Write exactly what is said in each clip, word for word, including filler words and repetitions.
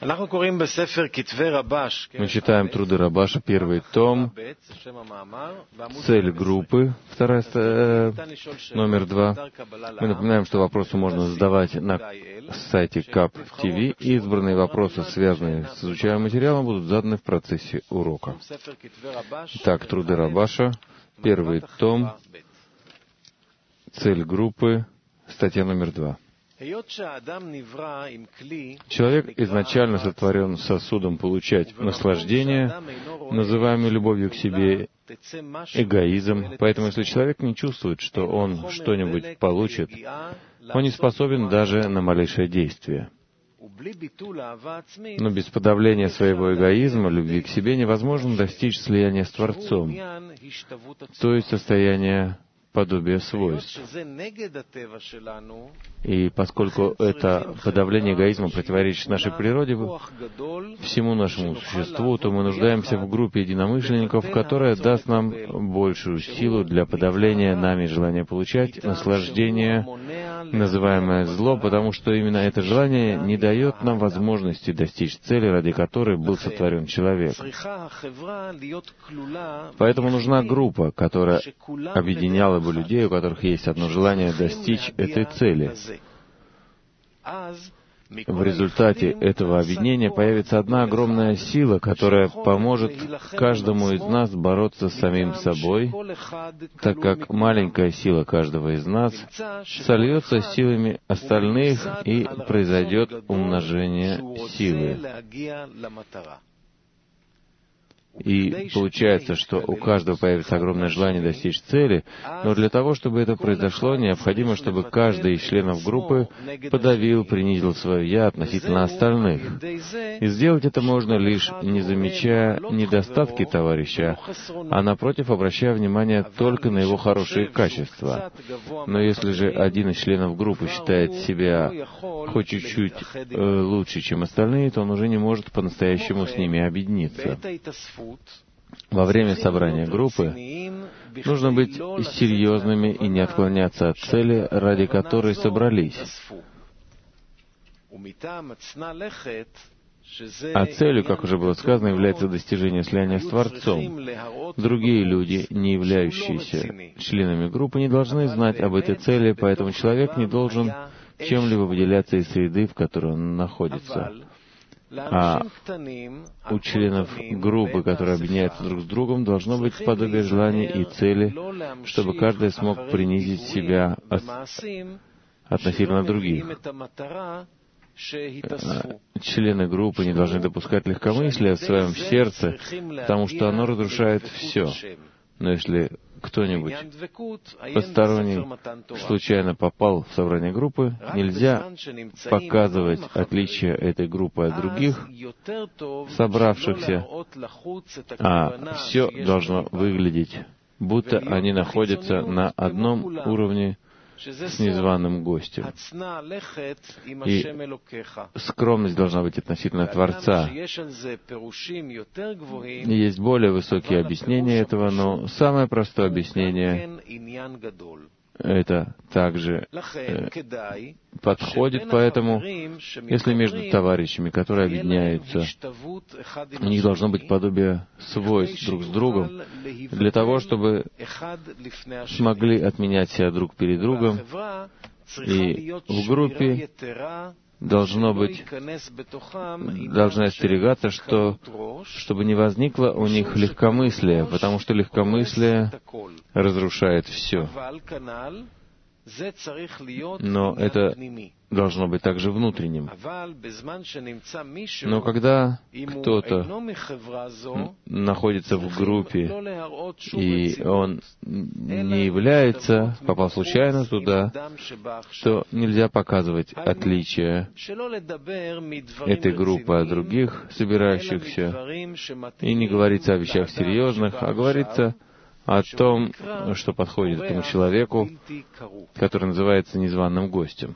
Мы читаем труды Рабаша, первый том, цель группы, вторая, э, номер два. Мы напоминаем, что вопросы можно задавать на сайте кап точка ти ви, и избранные вопросы, связанные с изучаемым материалом, будут заданы в процессе урока. Итак, труды Рабаша, первый том, цель группы, статья номер два. Человек изначально сотворен сосудом получать наслаждение, называемый любовью к себе, эгоизм. Поэтому, если человек не чувствует, что он что-нибудь получит, он не способен даже на малейшее действие. Но без подавления своего эгоизма, любви к себе, невозможно достичь слияния с Творцом, то есть состояния подобие свойств. И поскольку это подавление эгоизма противоречит нашей природе, всему нашему существу, то мы нуждаемся в группе единомышленников, которая даст нам большую силу для подавления нами желания получать наслаждение, называемое зло, потому что именно это желание не дает нам возможности достичь цели, ради которой был сотворен человек. Поэтому нужна группа, которая объединяла бы людей, у которых есть одно желание достичь этой цели. В результате этого объединения появится одна огромная сила, которая поможет каждому из нас бороться с самим собой, так как маленькая сила каждого из нас сольется с силами остальных, и произойдет умножение силы. И получается, что у каждого появится огромное желание достичь цели, но для того, чтобы это произошло, необходимо, чтобы каждый из членов группы подавил, принизил свое «я» относительно остальных. И сделать это можно лишь не замечая недостатки товарища, а напротив, обращая внимание только на его хорошие качества. Но если же один из членов группы считает себя хоть чуть-чуть э, лучше, чем остальные, то он уже не может по-настоящему с ними объединиться. Во время собрания группы нужно быть серьезными и не отклоняться от цели, ради которой собрались. А целью, как уже было сказано, является достижение слияния с Творцом. Другие люди, не являющиеся членами группы, не должны знать об этой цели, поэтому человек не должен чем-либо выделяться из среды, в которой он находится. А у членов группы, которые объединяются друг с другом, должно быть подобие желания и цели, чтобы каждый смог принизить себя от... относительно других. Члены группы не должны допускать легкомыслия в своем сердце, потому что оно разрушает все. Но если кто-нибудь посторонний случайно попал в собрание группы, нельзя показывать отличие этой группы от других собравшихся, а все должно выглядеть, будто они находятся на одном уровне с незваным гостем. И скромность должна быть относительно Творца. И есть более высокие объяснения этого, но самое простое объяснение это также э, подходит, поэтому, если между товарищами, которые объединяются, у них должно быть подобие свойств друг с другом, для того, чтобы смогли отменять себя друг перед другом, и в группе должно быть, должны остерегаться, что, чтобы не возникло у них легкомыслие, потому что легкомыслие разрушает все. Но это должно быть также внутренним. Но когда кто-то находится в группе, и он не является, попал случайно туда, то нельзя показывать отличия этой группы от других собирающихся, и не говорится о вещах серьезных, а говорится о том, что подходит этому человеку, который называется незваным гостем.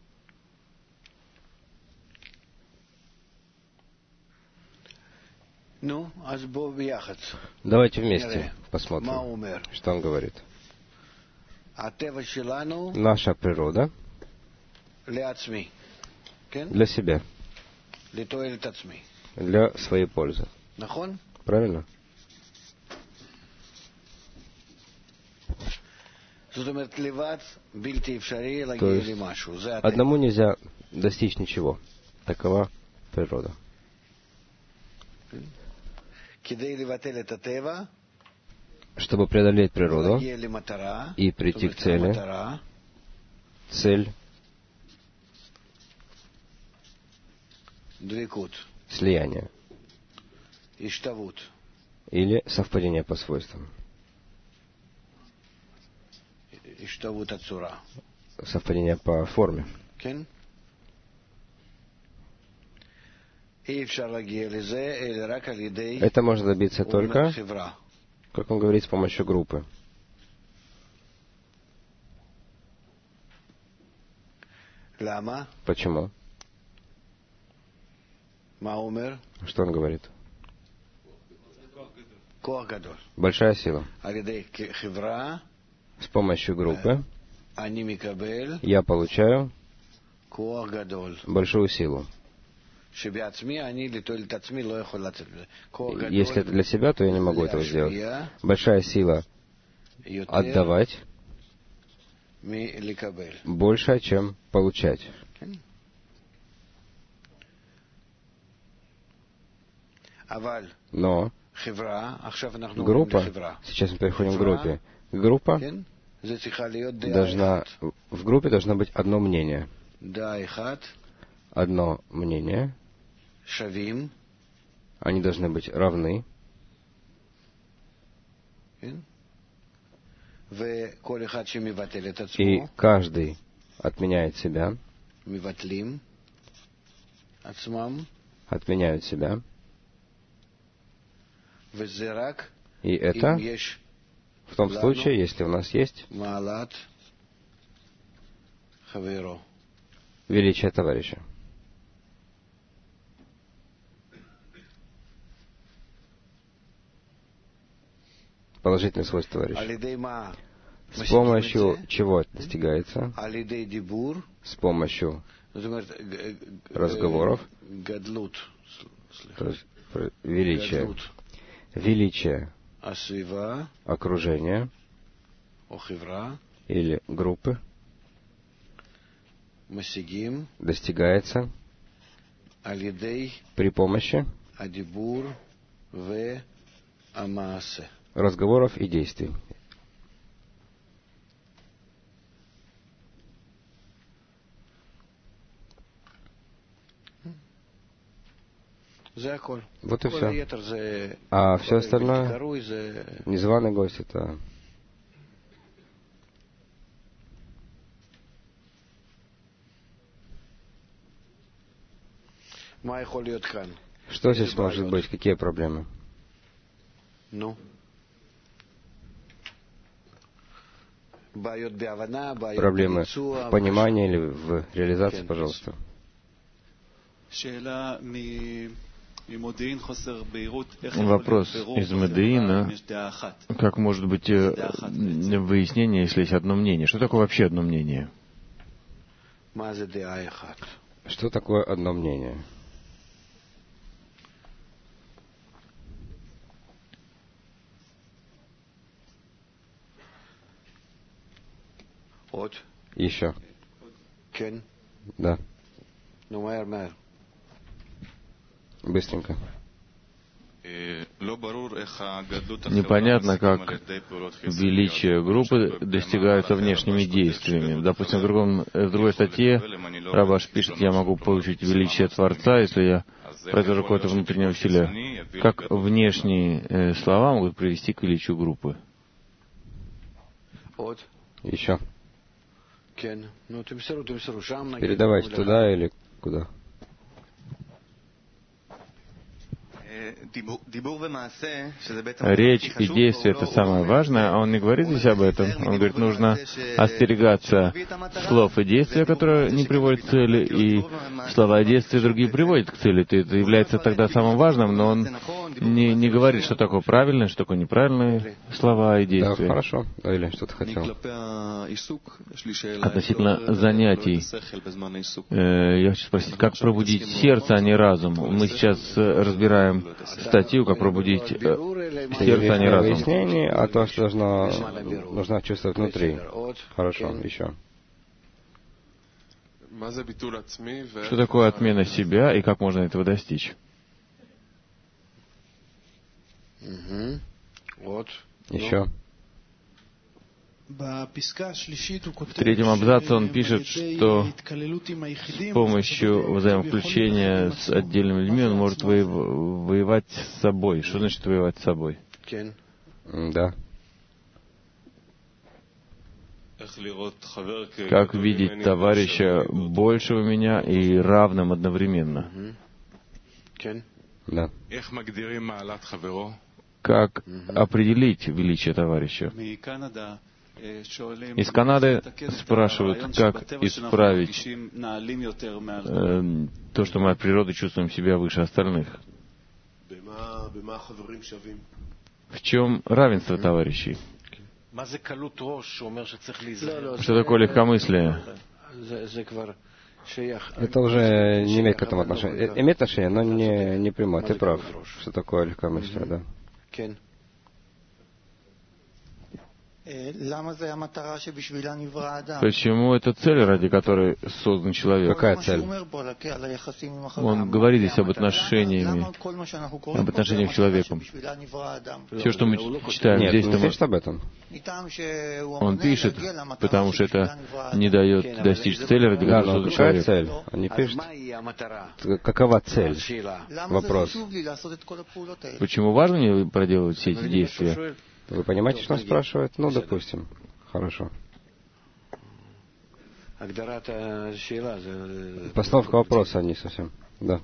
Давайте вместе посмотрим, что он говорит. Наша природа для себя. для своей пользы. Правильно? То есть одному нельзя достичь ничего. Такова природа. Чтобы преодолеть природу и прийти к цели, цель слияния или совпадение по свойствам. Совпадение по форме. Это можно добиться только, как он говорит, с помощью группы. Почему? Что он говорит? Большая сила. С помощью группы я получаю большую силу. Если это для себя, то я не могу этого сделать. Большая сила отдавать больше, чем получать. Но группа, сейчас мы переходим к группе, группа должна, в группе должно быть одно мнение. Одно мнение. Они должны быть равны. И каждый отменяет себя. Отменяют себя. И это в том случае, если у нас есть величие товарища. Положительный свойство товарища. С помощью чего это достигается? С помощью разговоров. То есть величие. Величие окружения или группы достигается при помощи разговоров и действий. Вот и все. А все остальное, незваный гость, это... Что здесь может быть? Какие проблемы? Проблемы в понимании или в реализации, пожалуйста. Вопрос из Модеина. Как может быть выяснение, если есть одно мнение? Что такое вообще одно мнение? Что такое одно мнение? Еще. Да. Быстренько. Непонятно, как величие группы достигается внешними действиями. Допустим, в, другом, в другой статье Рабаш пишет, я могу получить величие Творца, если я произвожу какое-то внутреннее усилие. Как внешние э, слова могут привести к величию группы? Еще. Передавайте туда или куда? Речь и действие — это самое важное, а он не говорит здесь об этом. Он говорит, нужно остерегаться слов и действия, которые не приводят к цели, и слова и действия другие приводят к цели. Это является тогда самым важным, но он не, не говорит, что такое правильное, что такое неправильные слова и действия. Да, хорошо. Или что-то хотел. Относительно занятий, э, я хочу спросить, как пробудить сердце, а не разум? Мы сейчас разбираем статью, как пробудить э, сердце, а не разум. Объяснение, а то, что должно, нужно чувствовать внутри. Хорошо, еще. Что такое отмена себя и как можно этого достичь? Еще. В третьем абзаце он пишет, что с помощью взаимовключения с отдельными людьми он может воевать с собой. Что значит воевать с собой? Да. Как видеть товарища большего меня и равным одновременно? Да. Как определить величие товарища? Из Канады спрашивают, как исправить э, то, что мы от природы чувствуем себя выше остальных. В чем равенство товарищей? Что такое легкомыслие? Это уже не имеет к этому отношения. Имеет отношение, но не, не прямое. Ты прав. Что такое легкомыслие, да. Почему это цель, ради которой создан человек? Какая цель? Он говорит здесь об отношениями, об отношениях с человеком. Все, что мы читаем Нет, здесь, не пишет об этом. Он пишет, потому что это не дает достичь цели, ради Да, которой но создан какая человек. цель? Он не пишет. Какова цель? Вопрос. Почему важно мне проделывать все эти действия? Вы понимаете, что он спрашивает? Ну, допустим. Хорошо. Постановка вопроса, а не совсем. Да.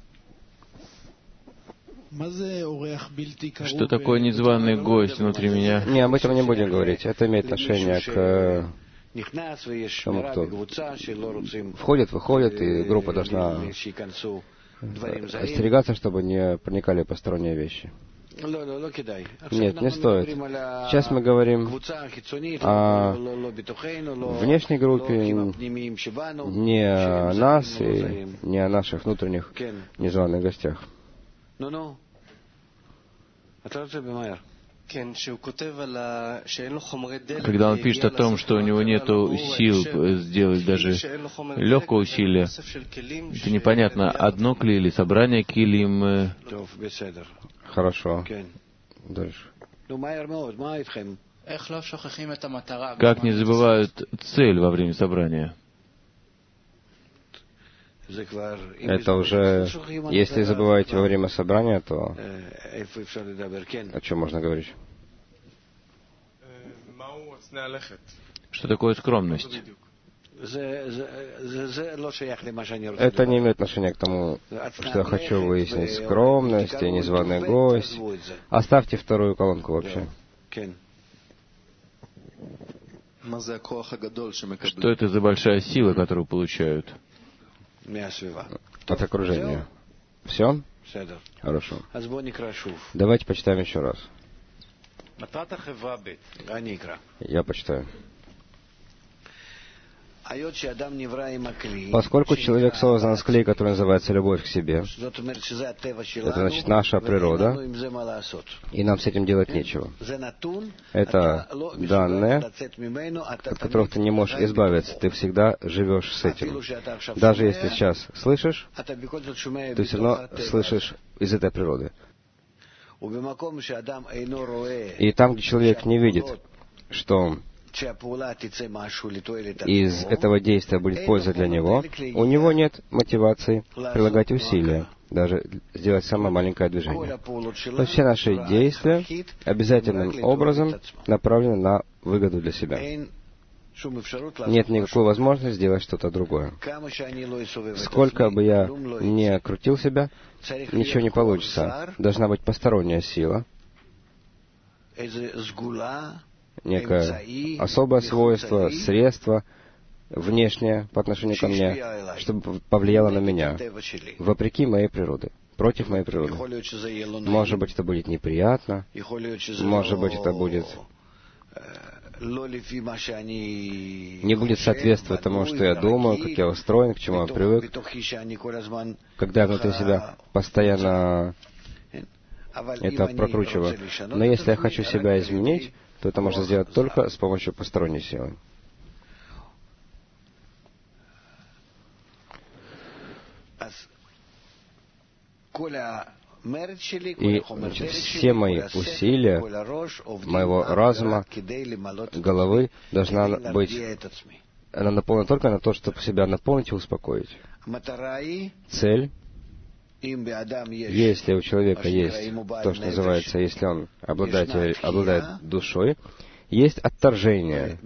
Что такое незваный гость внутри меня? Не, об этом не будем говорить. Это имеет отношение к тому, кто входит, выходит, и группа должна остерегаться, чтобы не проникали посторонние вещи. Нет, не стоит. Сейчас мы говорим о внешней группе, не о нас и не о наших внутренних незваных гостях. Когда он пишет о том, что у него нет сил сделать даже легкое усилие, это непонятно, одно кли или собрание килим. Хорошо. Дальше. Как не забывают цель во время собрания? Это уже, если забываете во время собрания, то о чем можно говорить? Что такое скромность? Это не имеет отношения к тому, что я хочу выяснить скромность и незваный гость. Оставьте вторую колонку вообще. Что это за большая сила, которую получают? От окружения. Все? Хорошо. Давайте почитаем еще раз. Я почитаю. Поскольку человек создан с клей, который называется любовь к себе, это значит наша природа, и нам с этим делать нечего. Это данное, от которого ты не можешь избавиться, ты всегда живешь с этим. Даже если сейчас слышишь, ты все равно слышишь из этой природы. И там, где человек не видит, что из этого действия будет польза для него, у него нет мотивации прилагать усилия, даже сделать самое маленькое движение. То есть все наши действия обязательным образом направлены на выгоду для себя. Нет никакой возможности сделать что-то другое. Сколько бы я ни крутил себя, ничего не получится. Должна быть посторонняя сила, некое особое свойство, средство внешнее по отношению ко мне, чтобы повлияло на меня, вопреки моей природе, против моей природы. Может быть, это будет неприятно, может быть, это будет не будет соответствовать тому, что я думаю, как я устроен, к чему я привык, когда я внутри себя постоянно это прокручиваю. Но если я хочу себя изменить, то это можно сделать только с помощью посторонней силы. И, значит, все мои усилия моего разума, головы должна быть, она наполнена только на то, чтобы себя наполнить и успокоить. Цель, если у человека есть то, что называется, если он обладает, обладает душой, есть отторжение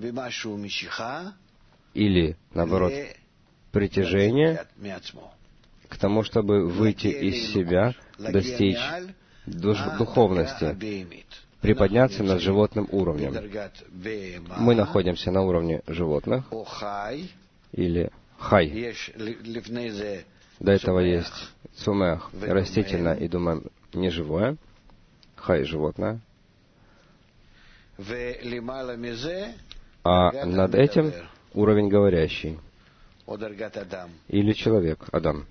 или, наоборот, притяжение к тому, чтобы выйти из себя, достичь душ- духовности, приподняться над животным уровнем. Мы находимся на уровне животных, или хай. До этого есть цумех, растительное, и, думаем, неживое. Хай — животное. А над этим уровень говорящий. Или человек, Адам.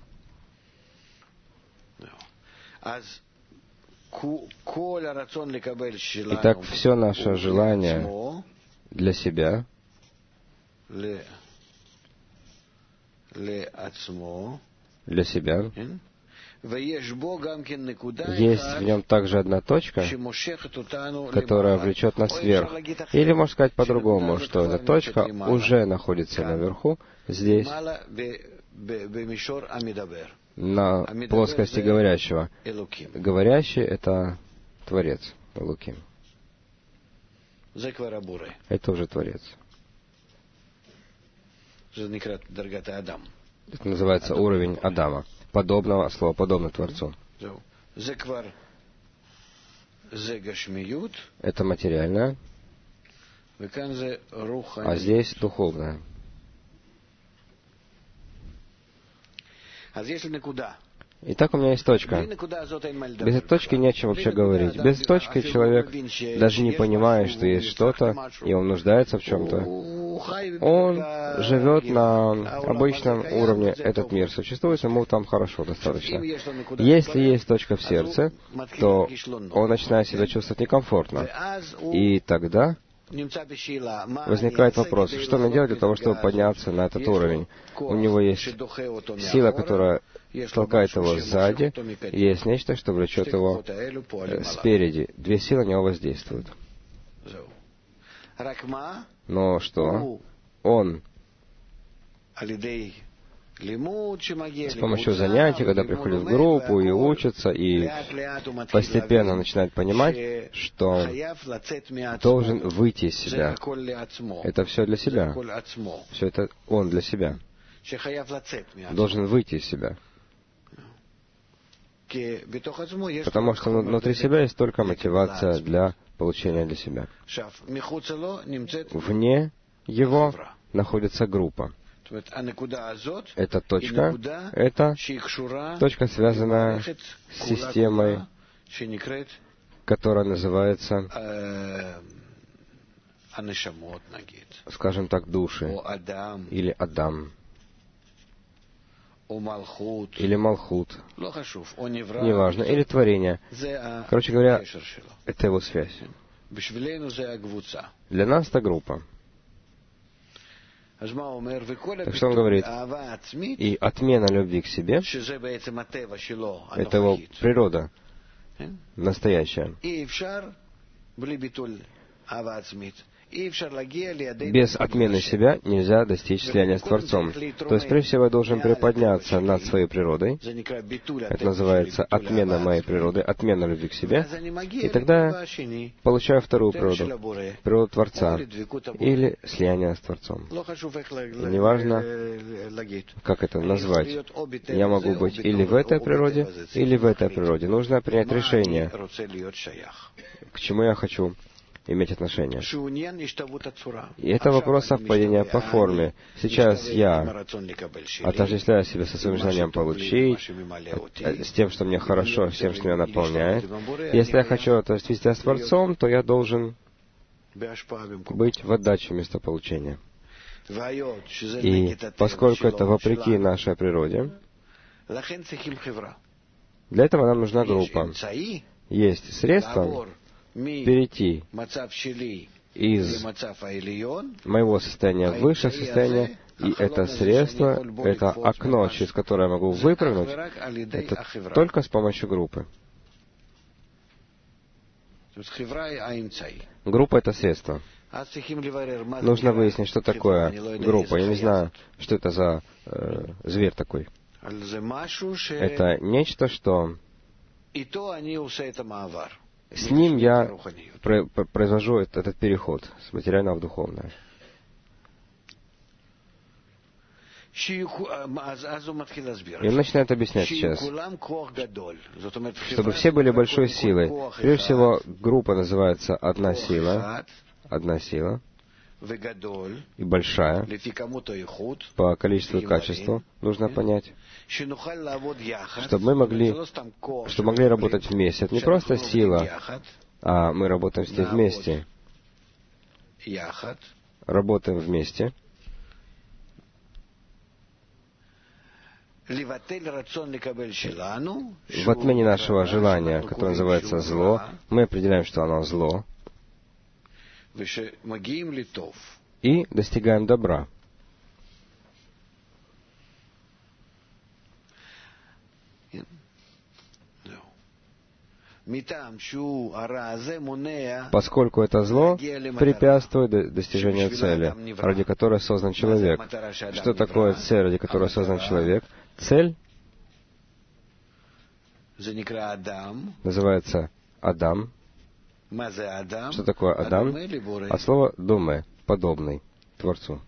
Итак, все наше желание для себя, для себя, есть в нем также одна точка, которая влечет нас вверх. Или, можно сказать по-другому, что эта точка уже находится наверху, здесь, на плоскости говорящего. Говорящий — это Творец, Элоким. Это уже Творец. Это называется уровень Адама. Подобного слова, подобно Творцу. Это материальное, а здесь духовное. Итак, у меня есть точка. Без этой точки не о чем вообще говорить. Без точки человек даже не понимает, что есть что-то, и он нуждается в чем-то. Он живет на обычном уровне. Этот мир существует, ему там хорошо достаточно. Если есть точка в сердце, то он начинает себя чувствовать некомфортно. И тогда возникает вопрос, что мне делать для того, чтобы подняться на этот уровень? У него есть сила, которая толкает его сзади, и есть нечто, что влечет его спереди. Две силы на него воздействуют. Но что? Он с помощью занятий, когда приходит в группу и учится, и постепенно начинает понимать, что должен выйти из себя. Это все для себя. Все это он для себя. Должен выйти из себя. Потому что внутри себя есть только мотивация для получения для себя. Вне его находится группа. Эта точка, это точка, связанная с системой, которая называется, скажем так, души, или Адам, или Малхут, неважно, или творение. Короче говоря, это его связь. Для нас это группа. Так что он говорит, и отмена любви к себе, это его природа настоящая. Без отмены себя нельзя достичь слияния с Творцом. То есть, прежде всего, я должен приподняться над своей природой. Это называется отмена моей природы, отмена любви к себе. И тогда я получаю вторую природу, природу Творца, или слияние с Творцом. И неважно, как это назвать. Я могу быть или в этой природе, или в этой природе. Нужно принять решение, к чему я хочу иметь отношения. И это вопрос совпадения по форме. Сейчас я отождествляю себя со своим желанием получить, с тем, что мне хорошо, с тем, что меня наполняет. Если я хочу отождествить себя с Творцом, то я должен быть в отдаче вместо получения. И поскольку это вопреки нашей природе, для этого нам нужна группа. Есть средства перейти из моего состояния в высшее состояние, и это средство, это окно, через которое я могу выпрыгнуть, это только с помощью группы. Группа — это средство. Нужно выяснить, что такое группа. Я не знаю, что это за э, зверь такой. Это нечто, что с ним я произвожу этот переход с материального в духовное. И он начинает объяснять сейчас, чтобы все были большой силой. Прежде всего, группа называется «одна сила», «одна сила», и большая, по количеству и качеству, нужно понять, чтобы мы могли, чтобы могли работать вместе. Это не просто сила, а мы работаем с ней вместе. Работаем вместе. В отмене нашего желания, которое называется зло, мы определяем, что оно зло, и достигаем добра. Поскольку это зло препятствует достижению цели, ради которой создан человек. Что такое цель, ради которой создан человек? Цель называется Адам. Что такое Адам? От слова «думе», подобный Творцу.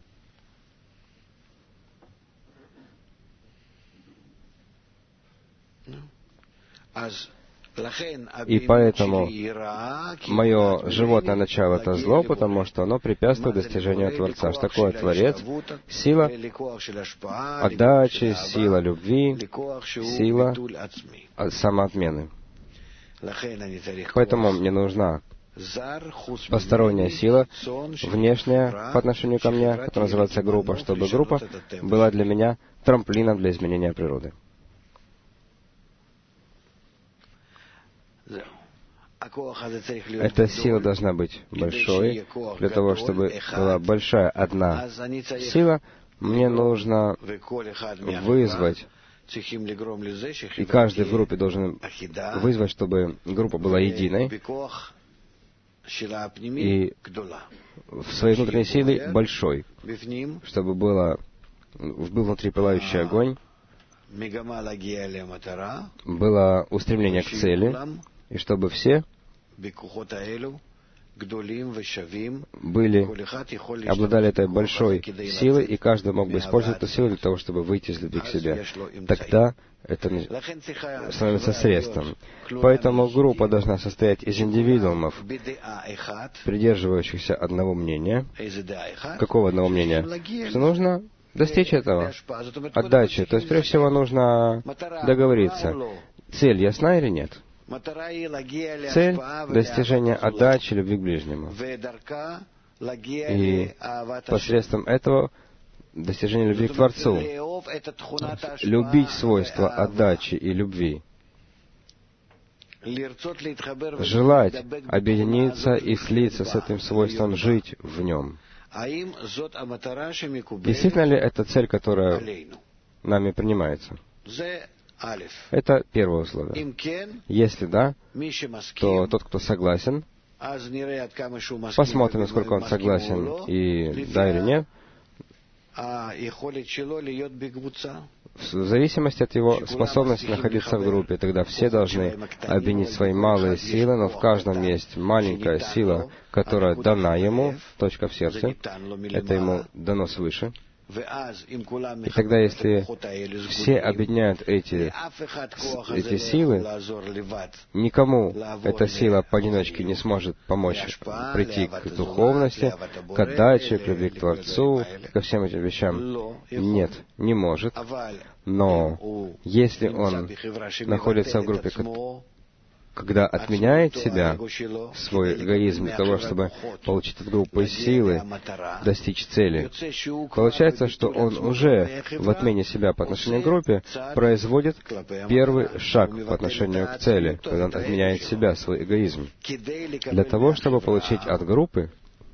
И поэтому мое животное начало — это зло, потому что оно препятствует достижению Творца. Что такое Творец? Сила отдачи, сила любви, сила самоотмены. Поэтому мне нужна посторонняя сила, внешняя по отношению ко мне, которая называется группа, чтобы группа была для меня трамплином для изменения природы. Эта сила должна быть большой. Для того, чтобы была большая одна сила, мне нужно вызвать, и каждый в группе должен вызвать, чтобы группа была единой, и в своей внутренней силе большой, чтобы было, был внутри пылающий огонь, было устремление к цели, и чтобы все были, обладали этой большой силой, и каждый мог бы использовать эту силу для того, чтобы выйти из любви к себе. Тогда это становится средством. Поэтому группа должна состоять из индивидуумов, придерживающихся одного мнения. Какого одного мнения? Что нужно достичь этого, отдачи. То есть, прежде всего, нужно договориться. Цель ясна или нет? Цель — достижение отдачи, любви к ближнему. И посредством этого достижение любви к Творцу. Любить свойства отдачи и любви. Желать объединиться и слиться с этим свойством, жить в нем. Действительно ли это цель, которая нами принимается? Это первое условие. Если да, то тот, кто согласен, посмотрим, насколько он согласен, и да или нет, в зависимости от его способности находиться в группе. Тогда все должны объединить свои малые силы, но в каждом есть маленькая сила, которая дана ему, точка в сердце, это ему дано свыше. И тогда, если все объединяют эти, эти силы, никому эта сила поодиночке не сможет помочь прийти к духовности, к отдаче, к любви к Творцу, ко всем этим вещам. Нет, не может. Но если он находится в группе, когда отменяет себя, свой эгоизм для того, чтобы получить от группы силы, достичь цели, получается, что он уже в отмене себя по отношению к группе производит первый шаг по отношению к цели, когда он отменяет себя, свой эгоизм. Для того, чтобы получить от группы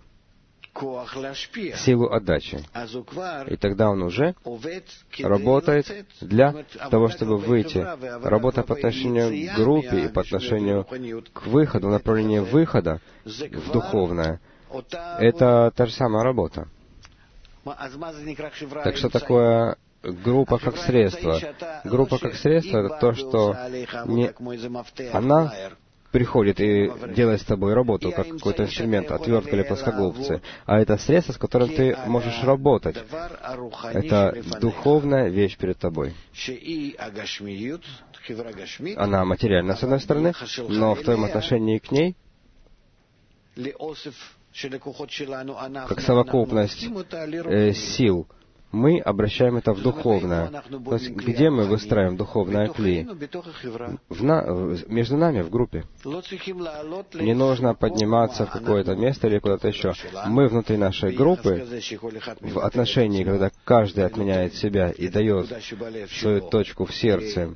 силу отдачи. И тогда он уже работает для того, чтобы выйти. Работа по отношению к группе и по отношению к выходу, направлению выхода в духовное, это та же самая работа. Так что такое группа как средство? Группа как средство — это то, что не она приходит и делает с тобой работу, как какой-то инструмент, отвертка или плоскогубцы, а это средство, с которым ты можешь работать. Это духовная вещь перед тобой. Она материальна, с одной стороны, но в твоем отношении к ней, как совокупность э, сил, мы обращаем это в духовное. То есть, где мы выстраиваем духовное кли? В на... Между нами, в группе. Не нужно подниматься в какое-то место или куда-то еще. Мы внутри нашей группы, в отношении, когда каждый отменяет себя и дает свою точку в сердце,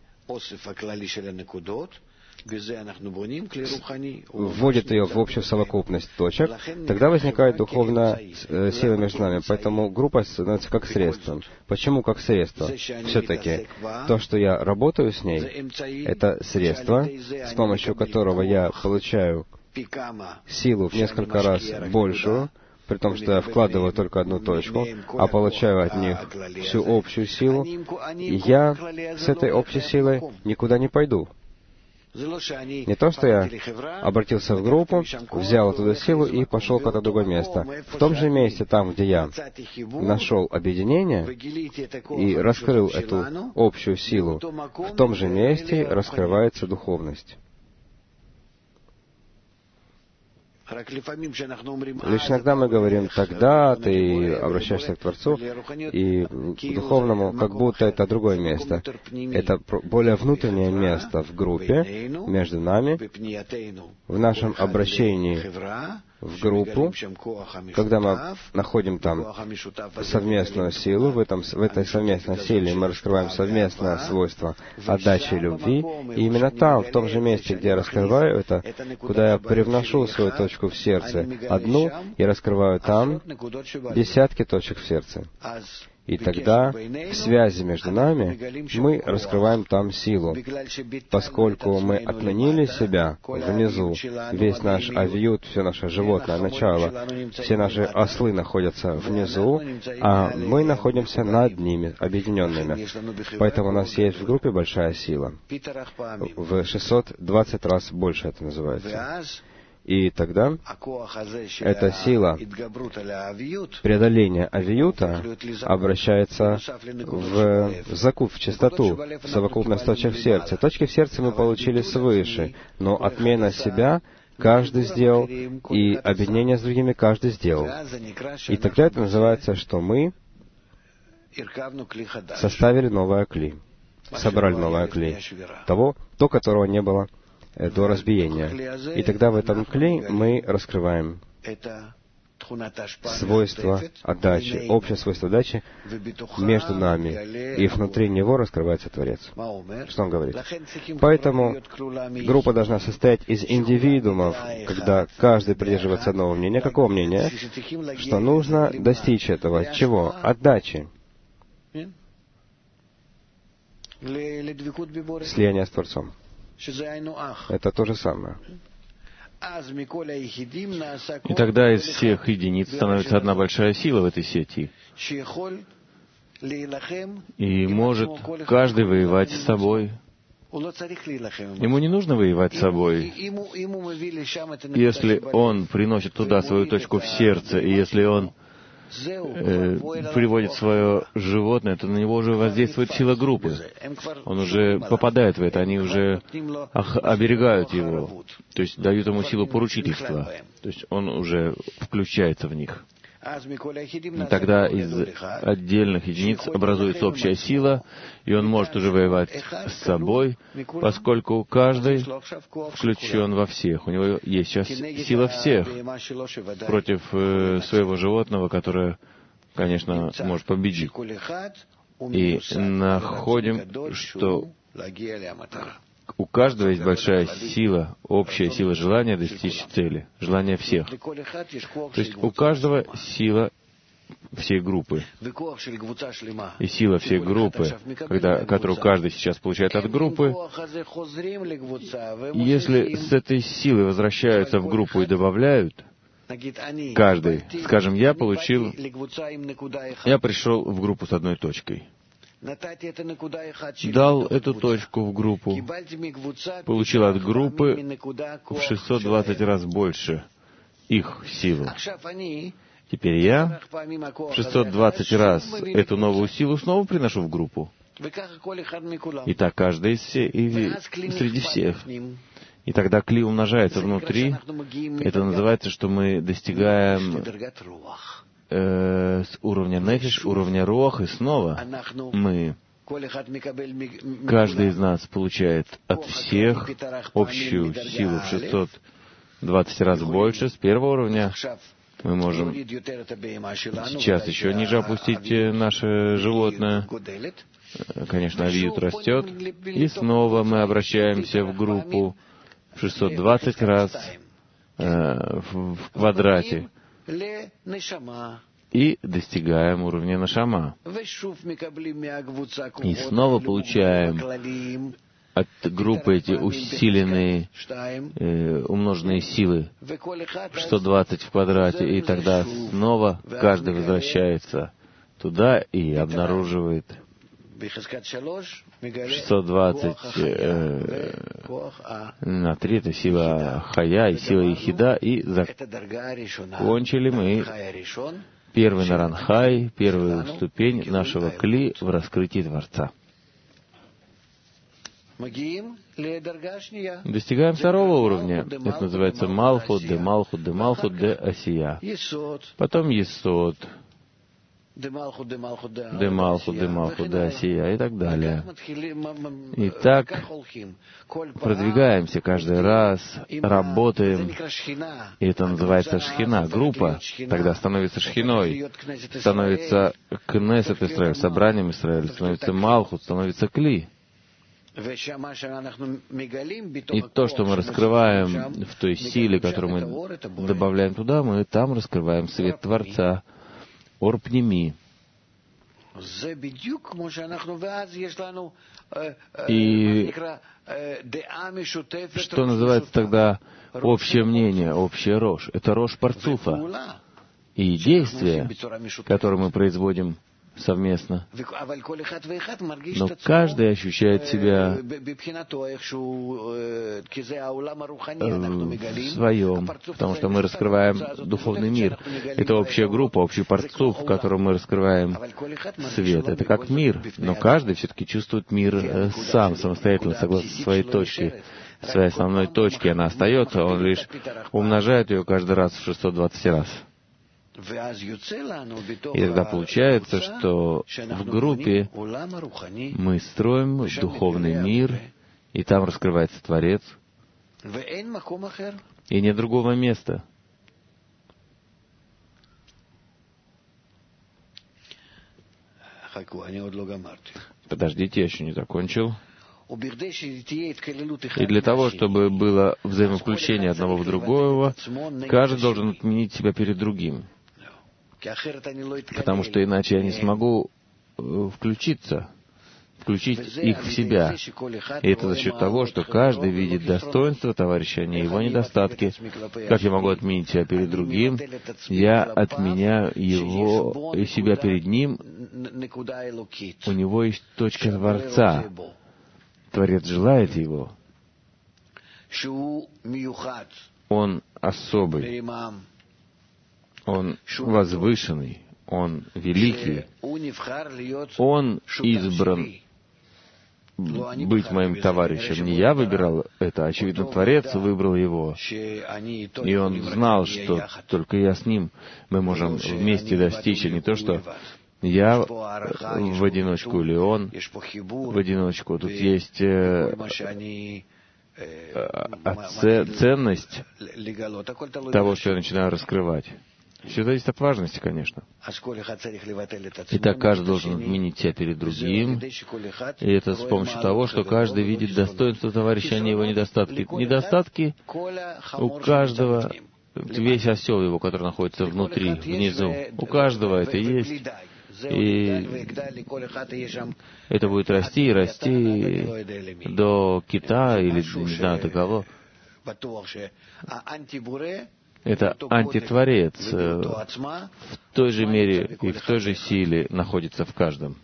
вводит ее в общую совокупность точек, тогда возникает духовная сила между нами. Поэтому группа становится как средством. Почему как средство? Все-таки то, что я работаю с ней, это средство, с помощью которого я получаю силу в несколько раз большую, при том, что я вкладываю только одну точку, а получаю от них всю общую силу, и я с этой общей силой никуда не пойду. Не то, что я обратился в группу, взял оттуда силу и пошел куда-то в другое место. В том же месте, там, где я нашел объединение и раскрыл эту общую силу, в том же месте раскрывается духовность. Лишь иногда мы говорим, тогда ты обращаешься к Творцу и к духовному, как будто это другое место. Это более внутреннее место в группе, между нами, в нашем обращении в группу, когда мы находим там совместную силу, в, этом, в этой совместной силе мы раскрываем совместное свойство отдачи и любви, и именно там, в том же месте, где я раскрываю это, куда я привношу свою точку в сердце, одну, и раскрываю там десятки точек в сердце. И тогда в связи между нами мы раскрываем там силу. Поскольку мы отменили себя внизу, весь наш авьют, все наше животное начало, все наши ослы находятся внизу, а мы находимся над ними, объединенными. Поэтому у нас есть в группе большая сила. В шестьсот двадцать раз больше это называется. И тогда эта сила преодоления авиюта обращается в закуп, в чистоту, в совокупность точек в сердце. Точки в сердце мы получили свыше, но отмена себя каждый сделал, и объединение с другими каждый сделал. И тогда это называется, что мы составили новое кли, собрали новое кли, того, то, которого не было до разбиения. И тогда в этом кли мы раскрываем свойство отдачи, общее свойство отдачи между нами, и внутри него раскрывается Творец. Что он говорит? Поэтому группа должна состоять из индивидуумов, когда каждый придерживается одного мнения. Какого мнения? Что нужно достичь этого. Чего? Отдачи. Слияние с Творцом. Это то же самое. И тогда из всех единиц становится одна большая сила в этой сети. И может каждый воевать с собой. Ему не нужно воевать с собой. Если он приносит туда свою точку в сердце, и если он э, приводит свое животное, то на него уже воздействует сила группы. Он уже попадает в это, они уже ох, оберегают его, то есть дают ему силу поручительства, то есть он уже включается в них. И тогда из отдельных единиц образуется общая сила, и он может уже воевать с собой, поскольку каждый включен во всех. У него есть сейчас сила всех против э, своего животного, которое, конечно, может победить. И находим, что у каждого есть большая сила, общая сила желания достичь цели, желания всех. То есть у каждого сила всей группы. И сила всей группы, когда, которую каждый сейчас получает от группы, если с этой силой возвращаются в группу и добавляют, каждый, скажем, я получил, я пришел в группу с одной точкой. Дал эту точку в группу, получил от группы в шестьсот двадцать раз больше их силу. Теперь я в шестьсот двадцать раз эту новую силу снова приношу в группу. И так каждый из всех, и среди всех. И тогда кли умножается внутри. Это называется, что мы достигаем с уровня нефиш, уровня руах, и снова мы, каждый из нас получает от всех общую силу в шестьсот двадцать раз больше. С первого уровня мы можем сейчас еще ниже опустить наше животное. Конечно, авиют растет. И снова мы обращаемся в группу в шестьсот двадцать раз э, в, в квадрате. И достигаем уровня нашама. И снова получаем от группы эти усиленные, э, умноженные силы в шестьсот двадцать в квадрате, и тогда снова каждый возвращается туда и обнаруживает шестьсот двадцать э, на три, это сила хая и сила ехида, и закончили мы первый наранхай, первую ступень нашего кли в раскрытии Творца. Достигаем второго уровня. Это называется Малхут, де Малхут, де Малхут, де Асия. Потом Есод, де Малхут, де Малхут, де Асия и так далее. И так продвигаемся каждый раз, работаем. И это называется шхина, группа. Тогда становится шхиной, становится Кнесет Исраэль, собранием Исраэля, становится Малхут, становится Кли. И то, что мы раскрываем в той силе, которую мы добавляем туда, мы там раскрываем свет Творца, Ор Пними. И что называется тогда общее мнение, общая рожь? Это рожь парцуфа. И действия, которые мы производим совместно. Но каждый ощущает себя в своем, потому что мы раскрываем духовный мир. Это общая группа, общий парцуф, в котором мы раскрываем свет. Это как мир, но каждый все-таки чувствует мир сам, самостоятельно, согласно своей точке, своей основной точке. Она остается, он лишь умножает ее каждый раз в шестьсот двадцать раз. И тогда получается, что в группе мы строим духовный мир, и там раскрывается Творец, и нет другого места. Подождите, я еще не закончил. И для того, чтобы было взаимовключение одного в другого, каждый должен отменить себя перед другим. Потому что иначе я не смогу включиться, включить их в себя. И это за счет того, что каждый видит достоинство товарища, а не его недостатки. Как я могу отменить себя перед другим? Я отменяю его и себя перед ним. У него есть точка Творца. Творец желает его. Он особый. Он возвышенный, Он великий. Он избран быть моим товарищем. Не я выбирал это, очевидно, Творец выбрал его. И он знал, что только я с ним мы можем вместе достичь, а не то, что я в одиночку или он в одиночку. Тут есть э, э, ценность того, что я начинаю раскрывать. Все зависит от важности, конечно. Итак, каждый должен отменить себя перед другим. И это с помощью того, что каждый видит достоинство товарища, а не его недостатки. Недостатки у каждого, весь осел его, который находится внутри, внизу, у каждого это есть. И это будет расти и расти до кита или не знаю до кого. Это антитворец в той же мере и в той же силе находится в каждом.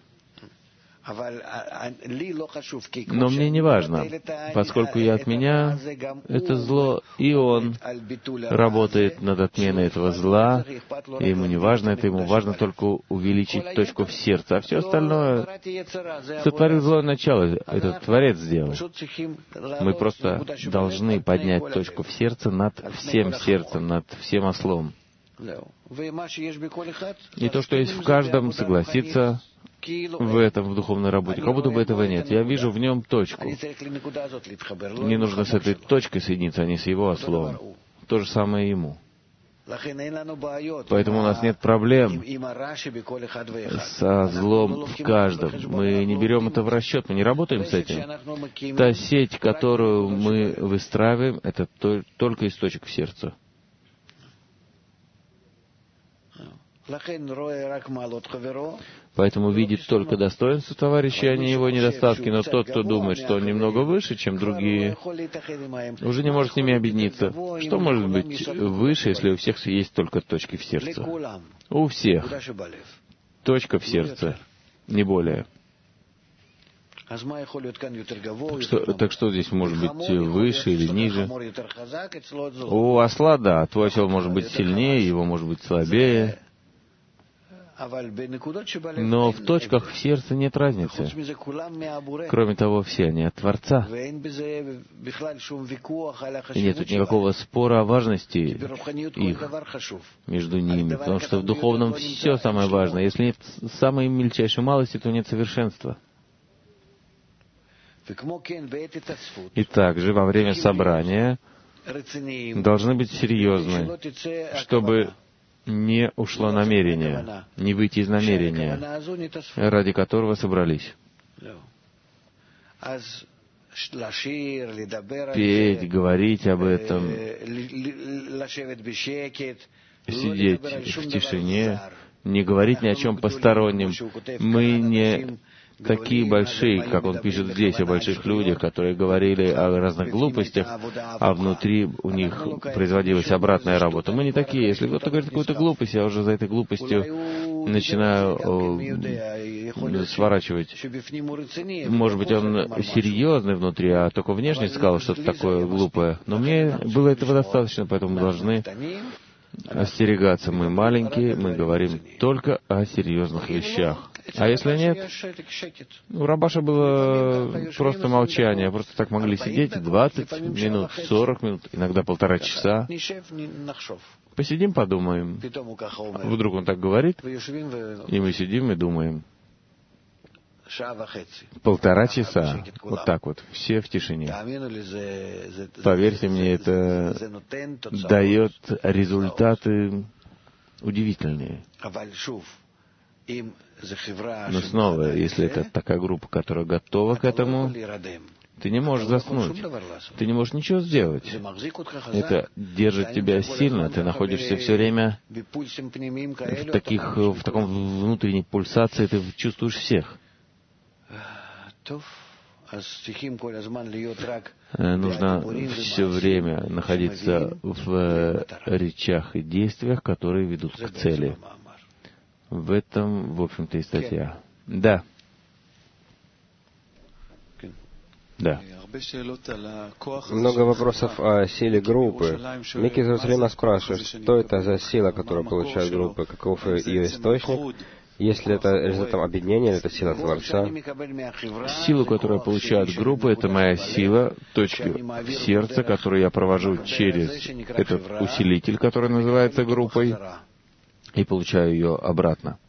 Но мне не важно, поскольку я от меня, это зло, и он работает над отменой этого зла, и ему не важно это, ему важно только увеличить точку в сердце, а все остальное сотворил злое начало, этот Творец сделал. Мы просто должны поднять точку в сердце над всем сердцем, над всем ослом. И то, что есть в каждом, согласиться в этом, в духовной работе. Как будто бы этого нет. Я вижу в нем точку. Мне нужно с этой точкой соединиться, а не с его ослом. То же самое ему. Поэтому у нас нет проблем со злом в каждом. Мы не берем это в расчет, мы не работаем с этим. Та сеть, которую мы выстраиваем, это только из точек в сердце. Поэтому видит только достоинство товарища, а не его недостатки. Но тот, кто думает, что он немного выше, чем другие, уже не может с ними объединиться. Что может быть выше, если у всех есть только точки в сердце? У всех точка в сердце, не более. Так что, так что здесь может быть выше или ниже? У осла, да, твой осел может быть сильнее, его может быть слабее. Но в точках в сердце нет разницы. Кроме того, все они от Творца. И нет тут никакого спора о важности их между ними, потому что в духовном все самое важное. Если нет самой мельчайшей малости, то нет совершенства. И также во время собрания должны быть серьезны, чтобы не ушло намерение, не выйти из намерения, ради которого собрались. Петь, говорить об этом, сидеть в тишине, не говорить ни о чем постороннем. Мы не такие большие, как он пишет здесь, о больших людях, которые говорили о разных глупостях, а внутри у них производилась обратная работа. Мы не такие. Если кто-то говорит какую-то глупость, я уже за этой глупостью начинаю о, сворачивать. Может быть, он серьезный внутри, а только внешне сказал что-то такое глупое. Но мне было этого достаточно, поэтому мы должны остерегаться. Мы маленькие, мы говорим только о серьезных вещах. А если нет, у Рабаша было просто молчание, просто так могли сидеть двадцать минут, сорок минут, иногда полтора часа. Посидим, подумаем. Вдруг он так говорит, и мы сидим и думаем. Полтора часа, вот так вот, все в тишине. Поверьте мне, это дает результаты удивительные. Но снова, если это такая группа, которая готова к этому, ты не можешь заснуть, ты не можешь ничего сделать. Это держит тебя сильно, ты находишься все время в, таких, в таком внутренней пульсации, ты чувствуешь всех. Нужно все время находиться в речах и действиях, которые ведут к цели. В этом, в общем-то, и статья. Да. Да. Много вопросов о силе группы. Микки из Иерусалима спрашивает, что это за сила, которую получают группы, каков ее источник, если это результатом объединения, или это сила Творца. Силу, которую получают группы, это моя сила, точка в сердце, которую я провожу через этот усилитель, который называется группой, и получаю ее обратно.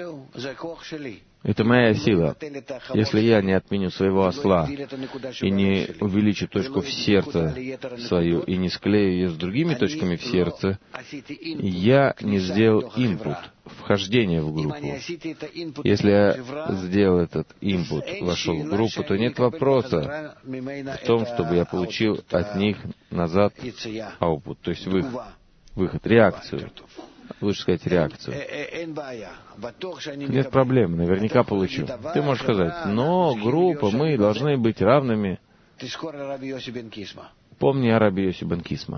Это моя сила. Если я не отменю своего осла и не увеличу точку в сердце свою и не склею ее с другими точками в сердце, я не сделал инпут, вхождение в группу. Если я сделал этот инпут, вошел в группу, то нет вопроса в том, чтобы я получил от них назад аутпут, то есть выход, выход, реакцию. Лучше сказать реакцию. Нет проблем, наверняка получу. Ты можешь сказать, но группа, мы должны быть равными. Помни о Раби Йоси бен Кисма.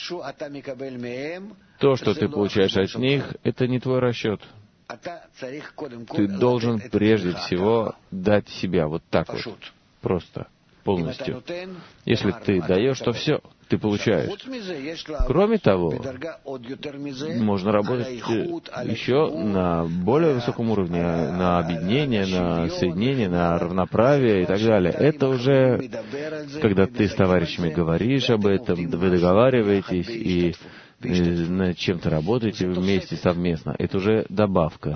То, что ты получаешь от них, это не твой расчет. Ты должен прежде всего дать себя вот так вот, просто, полностью. Если ты даешь, то все, ты получаешь. Кроме того, можно работать еще на более высоком уровне, на объединение, на соединение, на равноправие и так далее. Это уже, когда ты с товарищами говоришь об этом, вы договариваетесь и над чем-то работаете вместе совместно. Это уже добавка.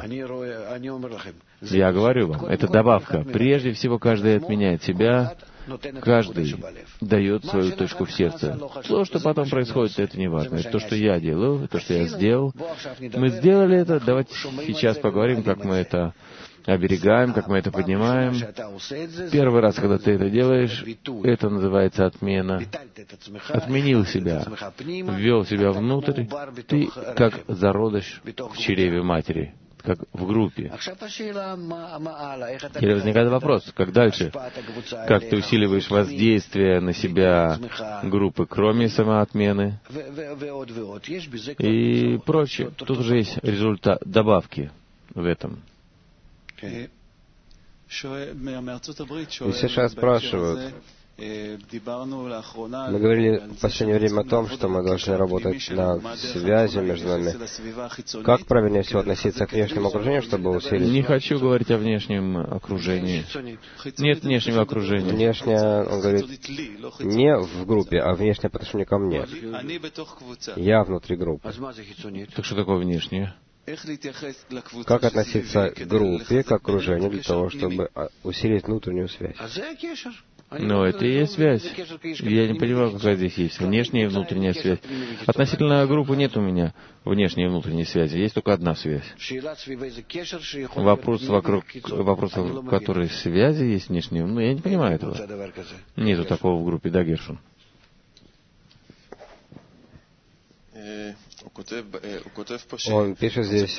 Я говорю вам, это добавка. Прежде всего, каждый отменяет себя, каждый дает свою точку в сердце. То, что потом происходит, это не важно. Это то, что я делаю, то, что я сделал. Мы сделали это, давайте сейчас поговорим, как мы это оберегаем, как мы это поднимаем. Первый раз, когда ты это делаешь, это называется отмена. Отменил себя, ввел себя внутрь, ты как зародыш в чреве матери, как в группе. Или возникает вопрос, как дальше? Как ты усиливаешь воздействие на себя группы, кроме самоотмены и прочее? Тут уже есть результат добавки в этом. Из США спрашивают, мы говорили в последнее время о том, что мы должны работать над связью между нами. Как правильнее всего относиться к внешнему окружению, чтобы усилить? Не хочу говорить о внешнем окружении. Нет внешнего окружения. Внешнее, он говорит, не в группе, а внешнее по отношению ко мне. Я внутри группы. Так что такое внешнее? Как относиться к группе, к окружению, для того, чтобы усилить внутреннюю связь? Но это и есть связь. Я не понимаю, какая здесь есть внешняя и внутренняя связь. Относительно группы нет у меня внешней и внутренней связи. Есть только одна связь. Вопрос, вокруг, вопрос, в которой связи есть внешние. Ну, я не понимаю этого. Нету такого в группе, да, Гершон? Он пишет здесь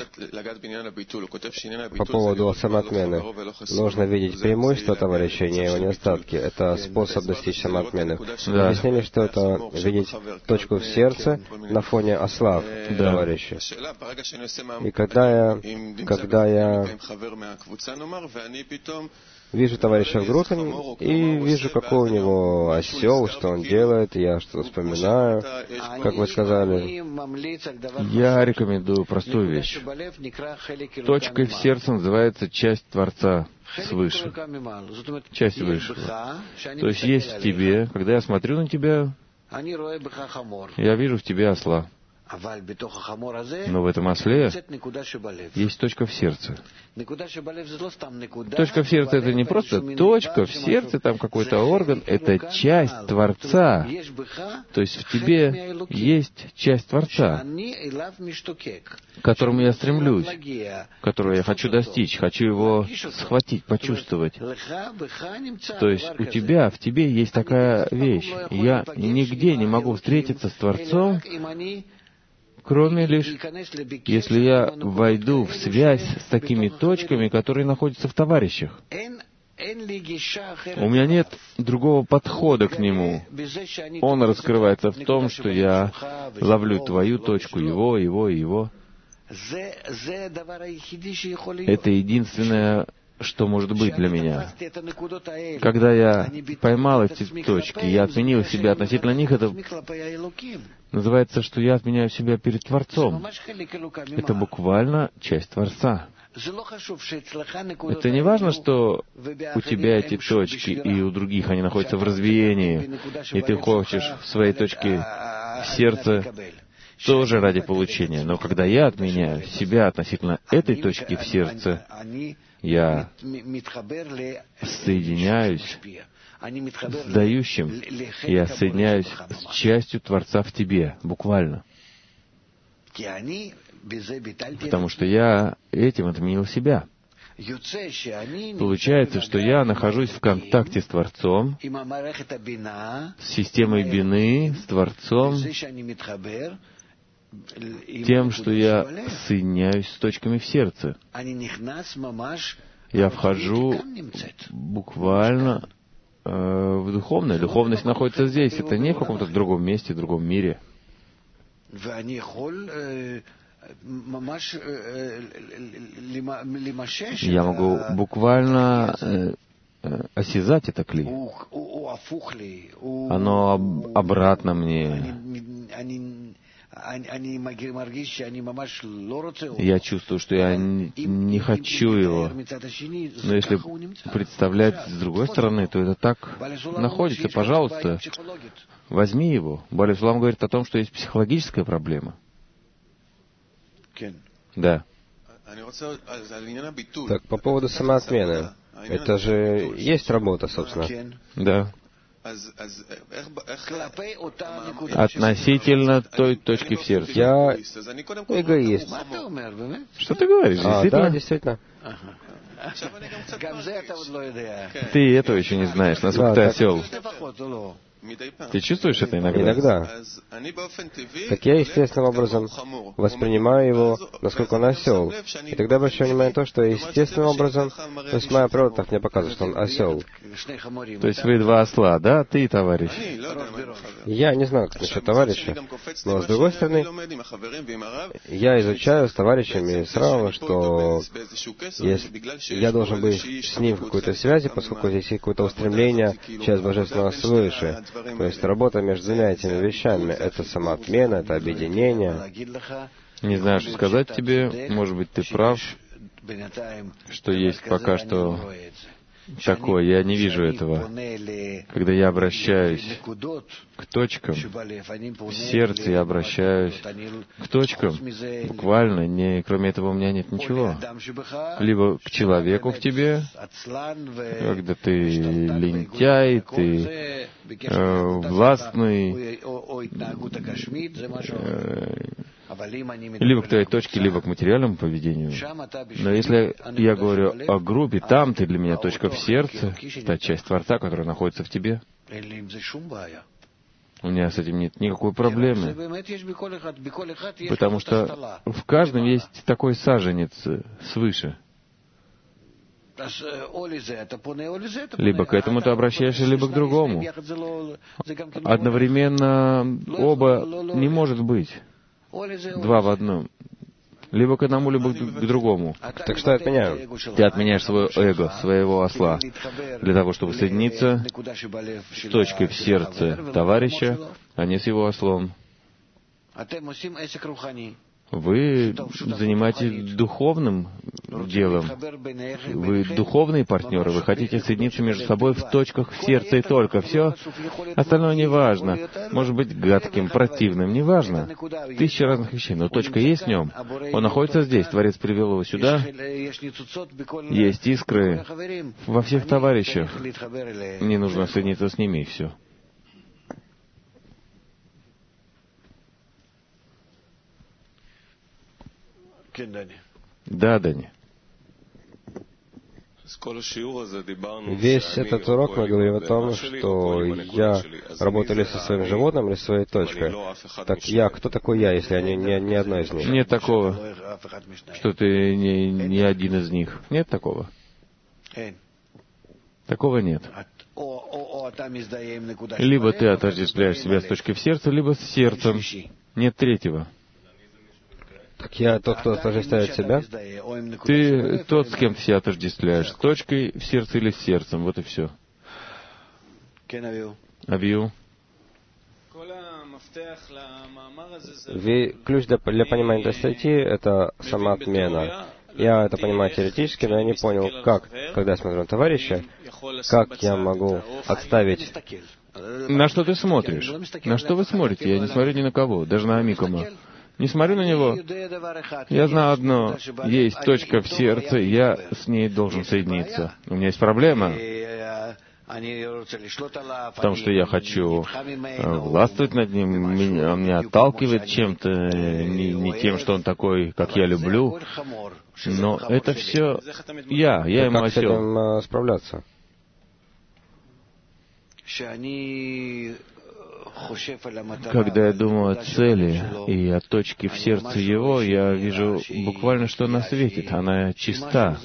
по поводу самоотмены. Нужно видеть преимущество товарища, не его недостатки. Это способ достичь самоотмены. Да. Объяснили, что это видеть точку в сердце на фоне осла да. товарища. И когда я, когда я вижу товарища в группе и вижу, какой у него осел, что он делает, я что вспоминаю, как вы сказали. Я рекомендую простую вещь. Точкой в сердце называется часть Творца свыше. Часть высшего. То есть есть в тебе, когда я смотрю на тебя, я вижу в тебе осла. Но в этом осле есть точка в сердце. Точка в сердце — это не просто точка в сердце, там какой-то орган, это часть Творца. То есть в тебе есть часть Творца, к которому я стремлюсь, которого я хочу достичь, хочу его схватить, почувствовать. То есть у тебя, в тебе есть такая вещь. Я нигде не могу встретиться с Творцом, кроме лишь, если я войду в связь с такими точками, которые находятся в товарищах. У меня нет другого подхода к нему. Он раскрывается в том, что я ловлю твою точку, его, его и его. Это единственное что может быть для меня. Когда я поймал эти точки, я отменил себя относительно них, это называется, что я отменяю себя перед Творцом. Это буквально часть Творца. Это не важно, что у тебя эти точки, и у других они находятся в развеянии, и ты хочешь в своей точке в сердце тоже ради получения. Но когда я отменяю себя относительно этой точки в сердце, я соединяюсь с дающим, я соединяюсь с частью Творца в тебе, буквально. Потому что я этим отменил себя. Получается, что я нахожусь в контакте с Творцом, с системой бины, с Творцом, тем, что я соединяюсь с точками в сердце. Я вхожу буквально э, в духовное. Духовность находится здесь. Это не в каком-то другом месте, в другом мире. Я могу буквально э, э, осязать это кли. Оно об, обратно мне. Я чувствую, что я не, не хочу его. Но если представлять с другой стороны, то это так находится. Пожалуйста, возьми его. Бали Сулам говорит о том, что есть психологическая проблема. Да. Так, по поводу самоотмены. Это же есть работа, собственно. Да. Относительно той точки в сердце. Я эгоист. Что ты говоришь? А, действительно? да, действительно. Ты этого еще не знаешь, насколько Да, ты так. осел. Ты чувствуешь это иногда? Иногда. Так я естественным образом воспринимаю его, насколько он осел. И тогда обращаю внимание на то, что естественным образом, то есть моя природа так мне показывает, что он осел. То есть вы два осла, да? Ты и товарищ. Я не знаю, как насчет товарища, но с другой стороны, я изучаю с товарищами с Равом, что если я должен быть с ним в какой-то связи, поскольку здесь есть какое-то устремление часть Божественного свыше. То есть работа между двумя этими вещами — это самоотмена, это объединение. Не знаю, что сказать тебе. Может быть, ты прав, что есть пока что такое. Я не вижу этого. Когда я обращаюсь к точкам, в сердце я обращаюсь к точкам. Буквально, не, кроме этого у меня нет ничего. Либо к человеку в тебе, когда ты лентяй, ты э, властный, э, либо к твоей точке, либо к материальному поведению. Но если я говорю о группе, там ты для меня точка в сердце, та часть Творца, которая находится в тебе. У меня с этим нет никакой проблемы. Потому что в каждом есть такой саженец свыше. Либо к этому ты обращаешься, либо к другому. Одновременно оба не может быть. Два в одном. Либо к одному, либо к другому. Так что я отменяю? Ты отменяешь свое эго, своего осла, для того, чтобы соединиться с точкой в сердце товарища, а не с его ослом. Вы занимаетесь духовным делом. Вы духовные партнеры. Вы хотите соединиться между собой в точках в сердце и только. Все остальное не важно. Может быть гадким, противным, не важно. Тысяча разных вещей, но точка есть в нем. Он находится здесь. Творец привел его сюда. Есть искры во всех товарищах. Мне нужно соединиться с ними, и все. Да, Дани. Весь этот урок мы говорим о том, что я работаю ли со своим животным, или со своей точкой. Так я, кто такой я, если я не, не, не одно из них? Нет такого, что ты не, не один из них. Нет такого. Такого нет. Либо ты отождествляешь себя с точкой в сердце, либо с сердцем. Нет третьего. Так я тот, кто отождествляет себя? Ты тот, с кем ты себя отождествляешь, с точкой в сердце или с сердцем, вот и все. Авью. Ключ для, для понимания этой статьи — это самоотмена. Я это понимаю теоретически, но я не понял, как, когда я смотрю на товарища, как я могу отставить... На что ты смотришь? На что вы смотрите? Я не смотрю ни на кого, даже на Амикома. Не смотрю на него. Я знаю одно. Есть точка в сердце, я с ней должен соединиться. У меня есть проблема в том, что я хочу властвовать над ним, меня, он меня отталкивает чем-то, не, не тем, что он такой, как я люблю. Но это все я, я ему осел. Как с этим справляться? Когда я думаю о цели и о точке в сердце его, я вижу буквально, что она светит, она чиста.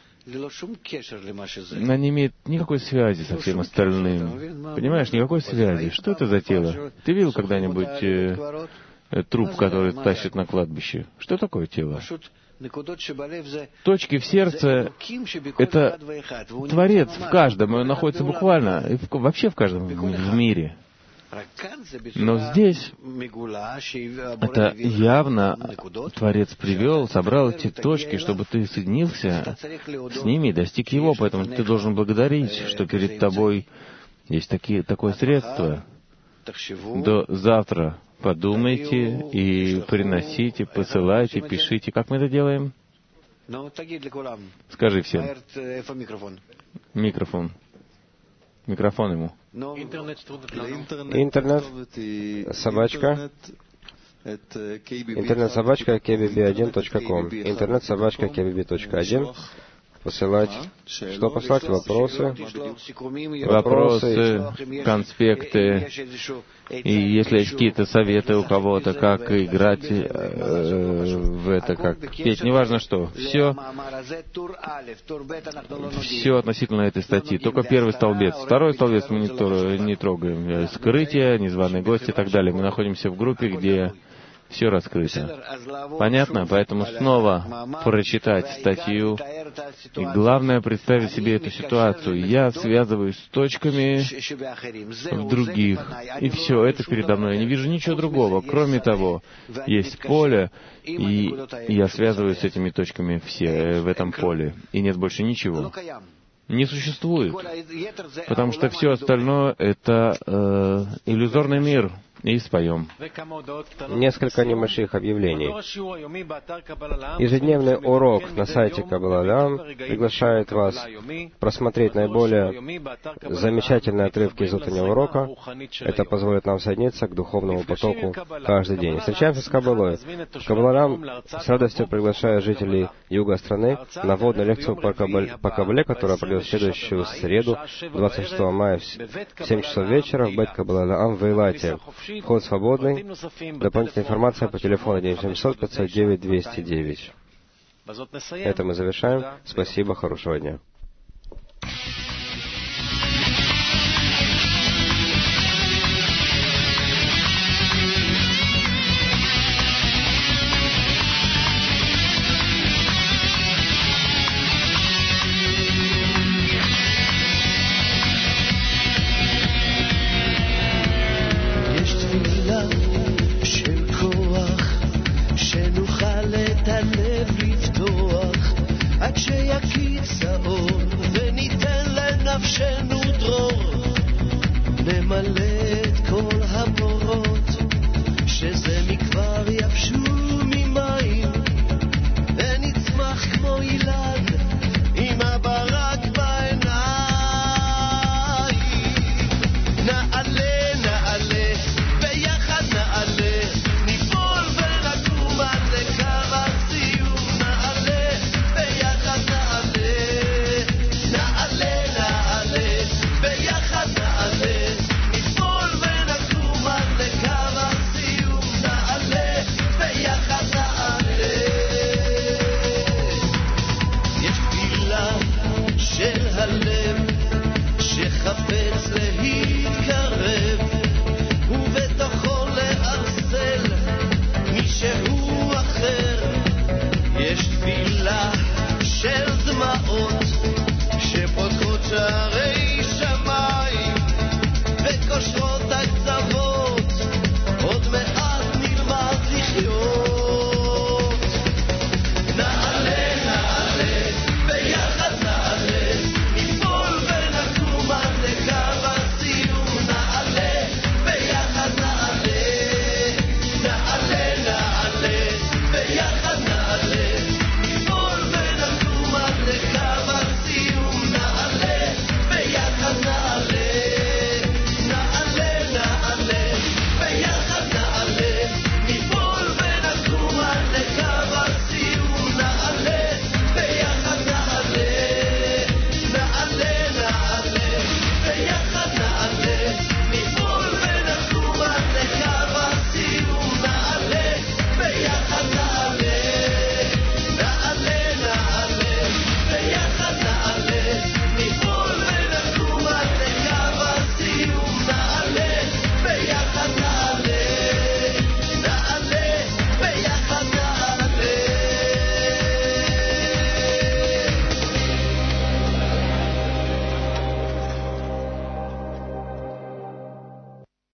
Она не имеет никакой связи со всем остальным. Понимаешь, никакой связи. Что это за тело? Ты видел когда-нибудь э, э, труп, который тащит на кладбище? Что такое тело? Точки в сердце — это Творец в каждом, и он находится буквально, и в, вообще в каждом в мире. Но здесь это явно Творец привел, собрал эти точки, чтобы ты соединился с ними и достиг его, поэтому ты должен благодарить, что перед тобой есть такие, такое средство. До завтра подумайте и приносите, посылайте, пишите. Как мы это делаем? Скажи всем. Микрофон. Микрофон ему. Интернет, собачка, интернет собачка кей би би один точка ком, интернет собачка кей би би точка один. Посылать, что послать? Вопросы, вопросы, конспекты. И если есть какие-то советы у кого-то, как играть э, в это, как петь, неважно что, все, все относительно этой статьи. Только первый столбец. Второй столбец мы не, не трогаем. Скрытие, незваные гости и так далее. Мы находимся в группе, где все раскрыто. Понятно? Поэтому снова прочитать статью. И главное представить себе эту ситуацию. Я связываюсь с точками в других. И все, это передо мной. Я не вижу ничего другого. Кроме того, есть поле, и я связываюсь с этими точками все в этом поле. И нет больше ничего. Не существует. Потому что все остальное — это э, иллюзорный мир. И споем. Несколько небольших объявлений. Ежедневный урок на сайте Каббала Лам приглашает вас просмотреть наиболее замечательные отрывки из утреннего урока. Это позволит нам соединиться к духовному потоку каждый день. Встречаемся с Каббалой. Каббала Лам с радостью приглашает жителей юга страны на вводную лекцию по Каббале, по Каббале, которая пройдет в следующую среду, двадцать шестого мая в семь часов вечера в Бет Каббала Лам в Эйлате. Вход свободный. Дополнительная информация по телефону один семьсот пятьсот девять двести девять. Это мы завершаем. Спасибо, хорошего дня.